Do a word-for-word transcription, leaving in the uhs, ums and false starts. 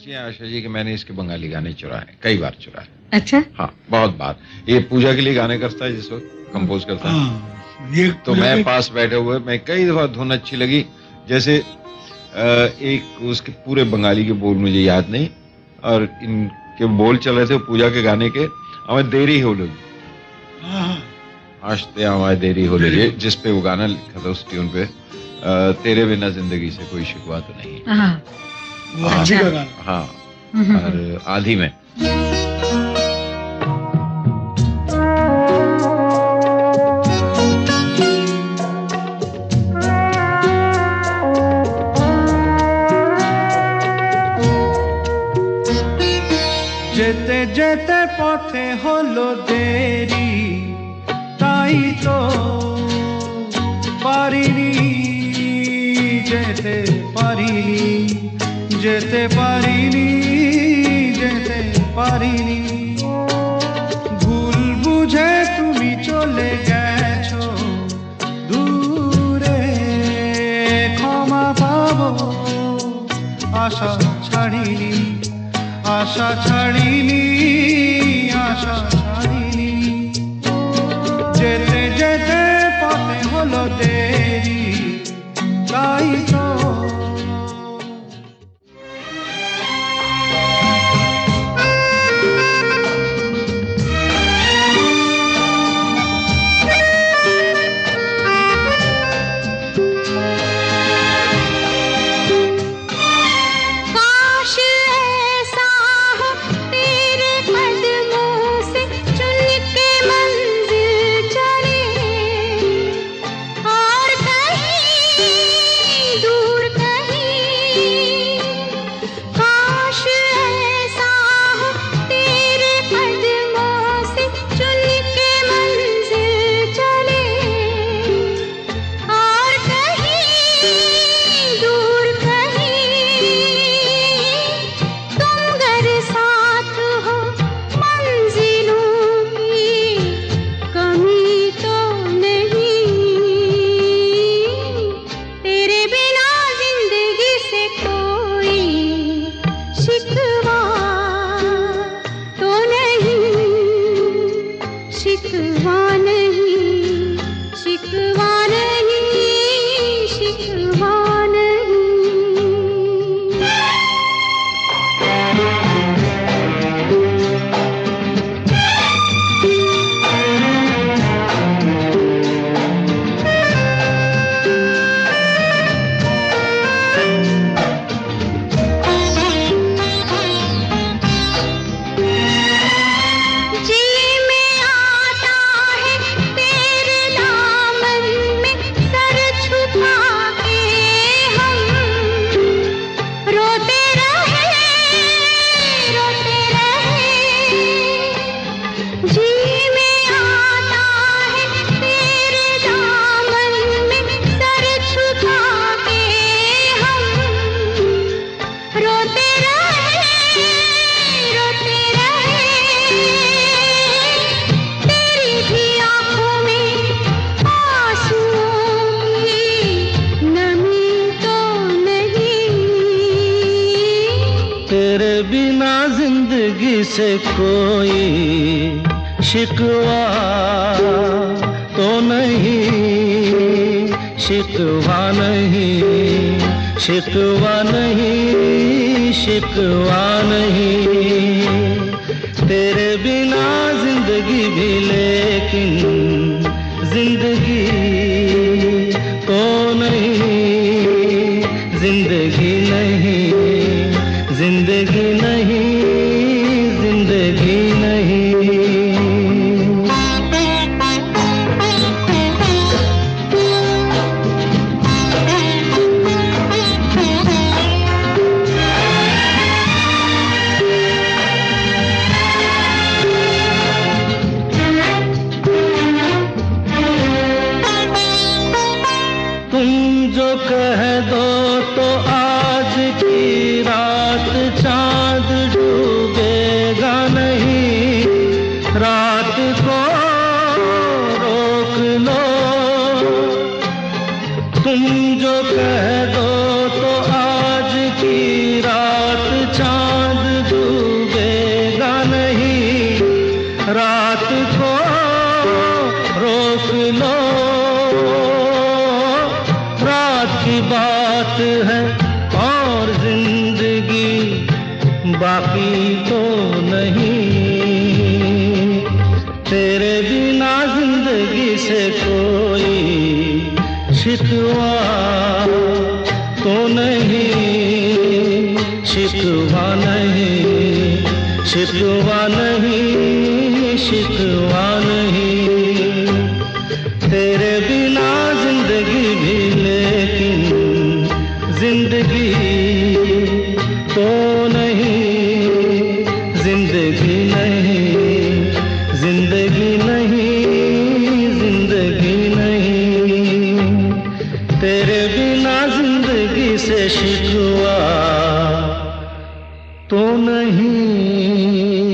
पूछिए आशा जी कि मैंने इसके बंगाली गाने चुराए, कई बार चुराए। अच्छा? हाँ, बहुत बार। ये पूजा के लिए गाने करता है जिस वक्त कंपोज करता है, ये तो मैं पास बैठे हुए, मैं कई दफा धुन अच्छी लगी, जैसे एक उसके पूरे बंगाली के बोल मुझे याद नहीं, और इनके बोल चल रहे थे पूजा के गाने के, हमें देरी हो लगी, आशते हमारे देरी हो लगी, जिस पे वो गाना लिखा था उस ट्यून पे, आ, तेरे बिना जिंदगी से कोई शिकवा तो नहीं। हाँ, हाँ, हाँ, और आधी में যেতে যেতে পথে হলো দেরি, তাই তো পারিনি যেতে পারিনি যেতে পারিনি যেতে পারিনি। ভুল বুঝে তুমি চলে গেছো দূরে, ক্ষমা পাবো আশা ছাড়িনি, আশা ছাড়িনি, আশা ছাড়িনি। যেতে যেতে পথে হলো দেরি, তাই তো से कोई शिकवा तो नहीं, शिकवा नहीं, शिकवा नहीं, शिकवा नहीं। तेरे बिना जिंदगी भी लेकिन जिंदगी तो नहीं, जिंदगी नहीं, जिंदगी नहीं, जिंदगी नहीं। तुम जो कह दो तो आज की रात चांद शिकवा नहीं, शिकवा नहीं, शिकवा नहीं। तेरे बिना जिंदगी भी लेकिन जिंदगी तो नहीं, जिंदगी नहीं, जिंदगी नहीं, जिंदगी नहीं। तेरे बिना जिंदगी से शिकवा तो नहीं।